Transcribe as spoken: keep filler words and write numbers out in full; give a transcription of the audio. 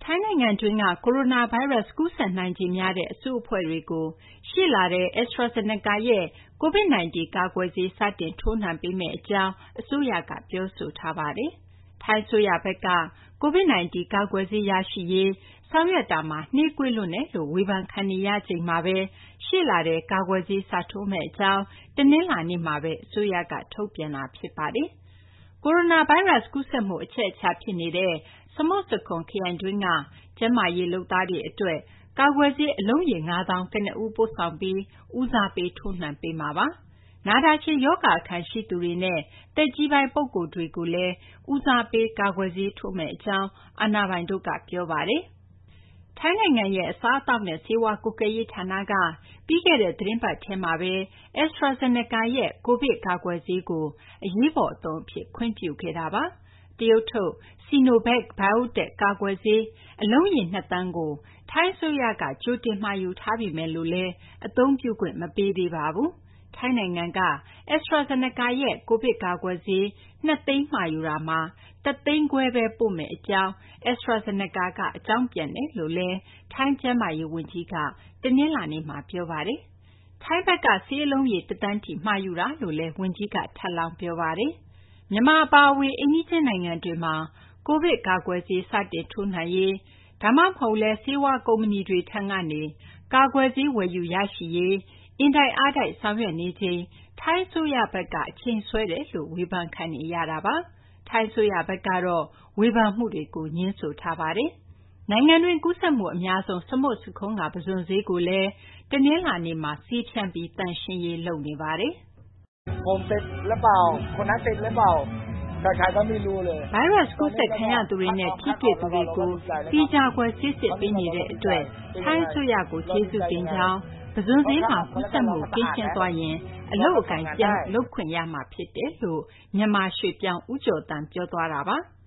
ထိုင်းနိုင်ငံတွင်းက ကိုရိုနာဗိုင်းရပ်စ် ကူးစက်နိုင်ခြေများတဲ့ အစုအဖွဲ့တွေကို ရှေ့လထဲ AstraZeneca ရဲ့ COVID ၁၉ ကာကွယ်ဆေး စတင်ထိုးနှံပေးမယ့်အကြောင်း အစိုးရက ပြောဆိုထားပါတယ်။ ထိုင်းအစိုးရဘက်က COVID ၁၉ ကာကွယ်ဆေး ရရှိရေး ဆောင်ရွက်တာမှာ နှေးကွေးလွန်းတယ်လို့ ဝေဖန်ခံနေရချိန်မှာပဲ ရှေ့လထဲ ကာကွယ်ဆေး စထိုးမယ့်အကြောင်း တနင်္လာနေ့မှာပဲ အစိုးရက ထုတ်ပြန်တာ ဖြစ်ပါတယ်။ ကိုရိုနာဗိုင်းရပ်စ် ကူးစက်မှု အချက်အချာ ဖြစ်နေတဲ့ စမုတ်ဆာခွန်း ခရိုင်တွင်းက ကျန်းမာရေး လုပ်သားတွေအတွက် ကာကွယ်ဆေး အလုံးရေ ၅ သောင်း ကနဦး ပို့ဆောင်ပြီး ဦးစားပေး ထိုးနှံပေးမှာပါ။ နာတာရှည် ရောဂါအခံရှိသူတွေနဲ့ သက်ကြီးပိုင်း ပုဂ္ဂိုလ်တွေကိုလည်း ဦးစားပေး ကာကွယ်ဆေး ထိုးမယ့်အကြောင်း အာဏာပိုင်တို့က ပြောပါတယ်။ ထိုင်းနိုင်ငံရဲ့ အစားအသောက်နဲ့ ဆေးဝါးကွပ်ကဲရေးဌာနက ပြီးခဲ့တဲ့ သီတင်းပတ်ထဲမှာပဲ AstraZeneca ရဲ့ COVID ကာကွယ်ဆေးကို အရေးပေါ်အသုံးအဖြစ် ခွင့်ပြုခဲ့တာပါ။ တရုတ်ထုတ် Sinovac Biotech ကာကွယ်ဆေး အလုံးရေ ၂ သန်းကို ထိုင်းအစိုးရက ကြိုတင်မှာယူထားပေမယ်လို့လည်း အသုံးပြုခွင့် မပေးသေးပါဘူး။ ထိုင်းနိုင်ငံက AstraZeneca ရဲ့ COVID ကာကွယ်ဆေး ၂ သိန်း မှာယူတာမှာ ၁ သိန်းခွဲပဲ ပို့မယ့်အကြောင်း AstraZeneca က အကြောင်းပြန်တယ်လို့လည်း ထိုင်းကျန်းမာရေးဝန်ကြီးက တနင်္လာနေ့မှာ ပြောပါတယ်။ ထိုင်းဘက်က ဆေးအလုံးရေ ၁ သန်းထိ မှာယူတာလို့လည်း ဝန်ကြီးက ထပ်လောင်း ပြောပါတယ်။ မြန်မာ အပါအဝင် အိမ်နီးချင်းနိုင်ငံတွေမှာ COVID ကာကွယ်ဆေး စတင်ထိုးနှံရေး ဒါမှမဟုတ်လည်း ဆေးဝါးကုမ္ပဏီတွေထံကနေ ကာကွယ်ဆေး ဝယ်ယူရရှိရေး အင်တိုက်အားတိုက် ဆောင်ရွက်နေချိန် ထိုင်းအစိုးရဘက်က အချိန်ဆွဲတယ်လို့ ဝေဖန်ခံနေရတာပါ။ ထိုင်းအစိုးရဘက်ကတော့ ဝေဖန်မှုတွေကို ငြင်းဆိုထားပါတယ်။ နိုင်ငံတွင်း ကူးစက်မှု အများဆုံး စမုတ်ဆာခွန်းက ပုဇွန်ဈေးကိုလည်း တနင်္လာနေ့မှာ ဆေးဖြန်းပြီး သန့်ရှင်းရေး လုပ်နေပါတယ်။ဗိုင်းရပ်စ်ကူးစက်ခံရသူတွေနဲ့ ထိတွေ့သူတွေကို သီးခြားခွဲ ဆေးစစ်ပေးနေတဲ့အတွက် ထိုင်းအစိုးရကို ကျေးဇူးတင်ကြောင်း၊ ပုဇွန်ဈေးမှာ ကူးစက်မှု ကင်းရှင်းသွားရင် အလုပ်အကိုင် ပြန်လုပ်ခွင့်ရမှာ ဖြစ်တယ်လို့ မြန်မာရွှေ့ပြောင်း ဦးကျော်သန်း ပြောသွားတာပါ။